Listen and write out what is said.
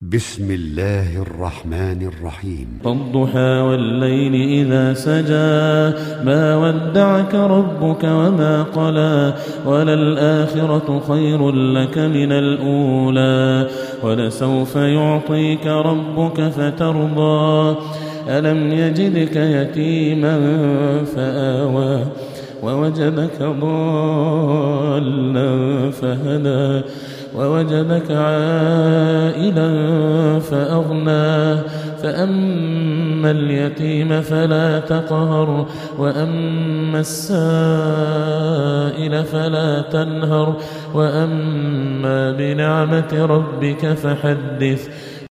بسم الله الرحمن الرحيم. والضحى والليل إذا سجى ما ودعك ربك وما قلى وللآخرة خير لك من الأولى ولسوف يعطيك ربك فترضى ألم يجدك يتيما فآوى ووجدك ضالا فهدى ووجدك عائلا فأغنى فأما اليتيم فلا تقهر وأما السائل فلا تنهر وأما بنعمة ربك فحدث